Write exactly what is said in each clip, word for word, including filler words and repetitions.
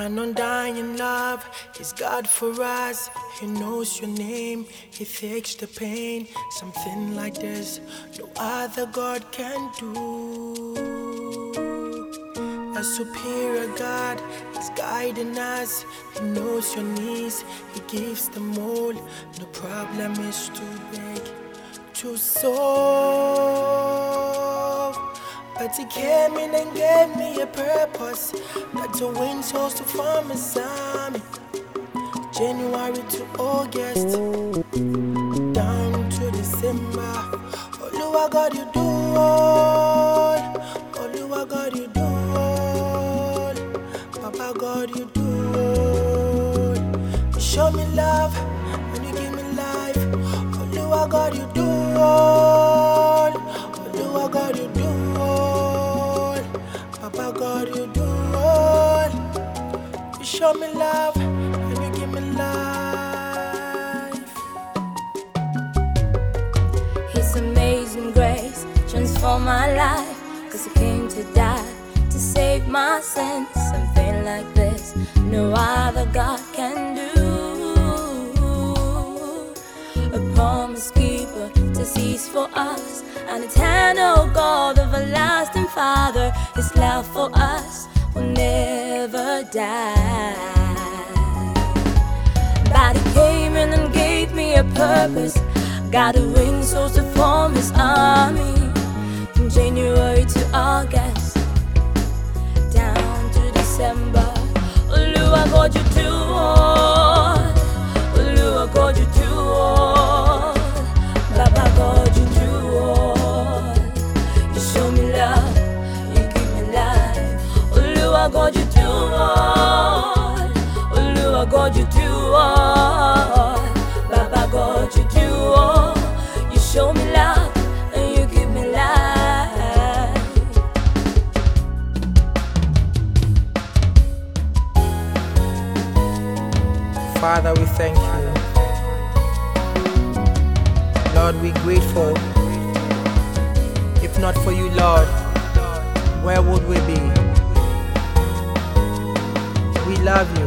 An undying love is God for us. He knows your name, He takes the pain. Something like this, no other God can do. A superior God is guiding us. He knows your needs, He gives them all. No problem is too big to solve. But He came in and gave me a purpose, not to win souls to form His army. January to August, down to December. Oluwa God, you do all. Oluwa God, you do all. Papa God, you do all. You show me love and you give me life. Oluwa God, you do all. Oluwa God, you do all. Papa God, you do all. You show me love and you give me life. His amazing grace transformed my life, 'cause He came to die to save my sins. Something like this no other God can do. A promise keeper to cease for us, an eternal God, everlasting Father. His love for us will never die. But He came in and gave me a purpose, got to win souls to form His army. From January to August, down to December. Oluwa God, you do all. Oluwa God, you do all. Baba God, you do all. You show me love, you give me life. Oluwa God, you do all. Oluwa God, you do all. Baba God, you do all. You show me love and you give me life. Father, we thank you. Lord, we're grateful. If not for you, Lord, where would we be? We love you.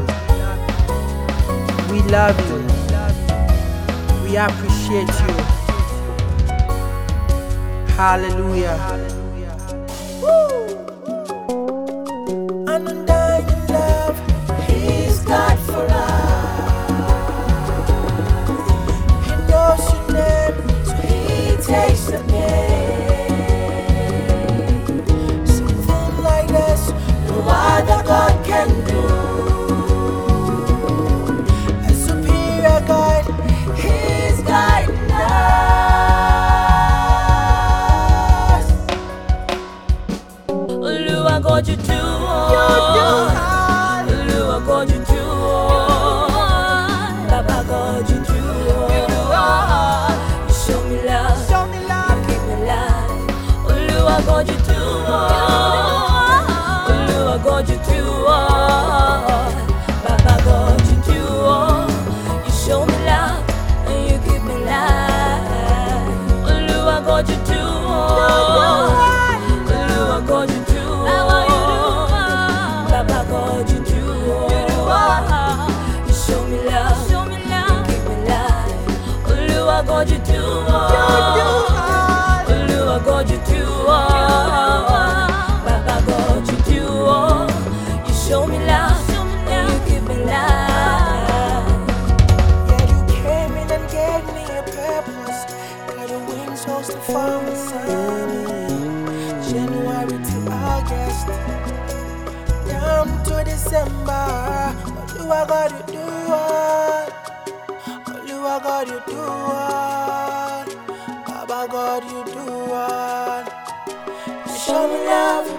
We love you. We appreciate you. Hallelujah. Woo! An undying love, He's God for us. He knows your name, so He takes the pain. Something like this, no other God can do. A superior God, He's guiding us. Oluwa God, you do all. Oluwa God, you do all. Baba God, you do all. You show me love, you give me life. Oluwa God, you do all. Oluwa God, you do all. Baba God, you do all. You show me love and you give me life. Oluwa God, you do all. Oluwa God, you do all. Baba God, you do all. You show me love, you give me life. Oluwa God, you do all. Oluwa God, you do all. Baba God, you do all. You show me love and you give me life. Yeah, you came in and gave me a purpose, got a wing souls to form His army. January to August, down to December. Oluwa God, you do all. Oluwa God, you do all. Baba God, you do all. You show me love,